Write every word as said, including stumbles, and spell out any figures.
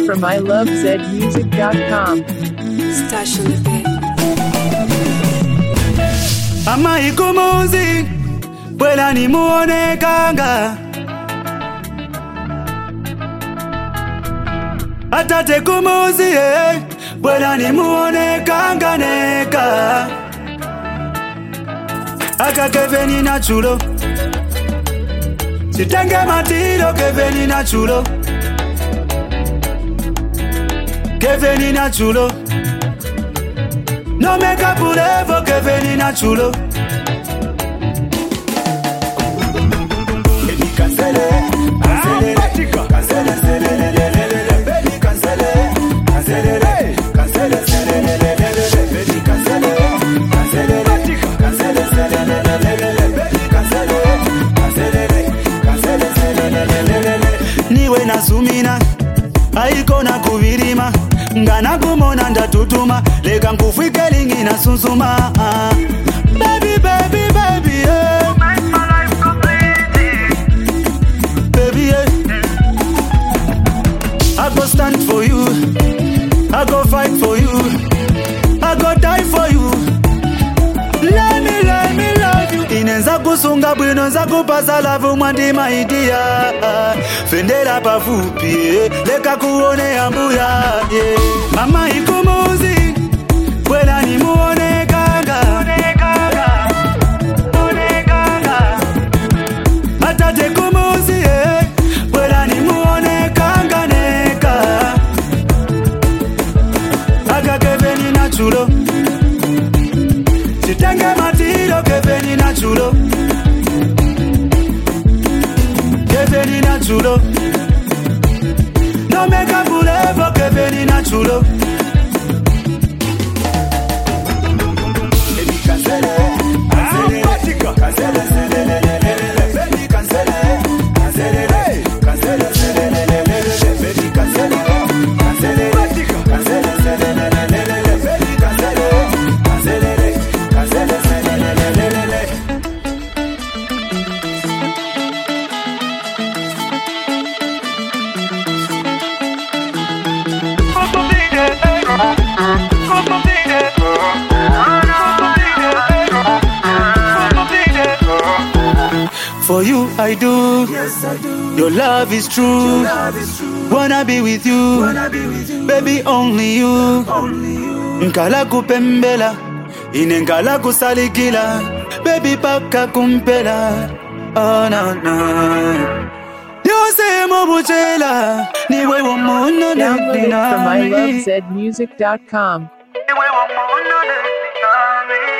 from I love zed music dot com. Stash on the bed. Ama ikumuzi bwela ni muone kanga Atate kumuzi eh bwela ni muone kanga neka Aka keveni na chulo Sitenge matiro keveni na chulo Keveni na chulo No make up forever, Kevin in a chulo. Baby cancele, cancele, cancele, baby cancele, cancele, cancele, baby cancele, cancele, cancele, baby cancele, cancele, cancele. Niwe na sumina, aiko na kuvirima. Ngana kumona ndatutuma leka nkufike lingi na sunsuma Baby, baby, baby, yeah. Make my life complete. Baby, yeah. I go stand for you I go fight for you I go die for you Let me, let me love you Inenza kusunga bwino nza kupasa lavu mwandima idia Fendela pafupi leka kuone ambuya yeah. Mama ikumuzi bwela ni muone kanga Atate kumuzi eh bwela ni muone kanga neka Aga keveni na chulo Sitenge matiro keveni na chulo Keveni na chulo No make up forever keveni na chulo Baby cancele, cancele, cancele, baby cancele, cancele, cancele, baby cancele, cancele, cancele, baby cancele, cancele, cancele, For you I do, yes I do. Your love is true, love is true. Wanna be with you, Wanna be with you. Baby only you, only you. Nkala kupembela, inengala kusalikila Baby paka kumpela, oh no no Yose mobuchela, niwe wamono Download it from I love zed music dot com. Anyway, one more, no, no, no, no, no.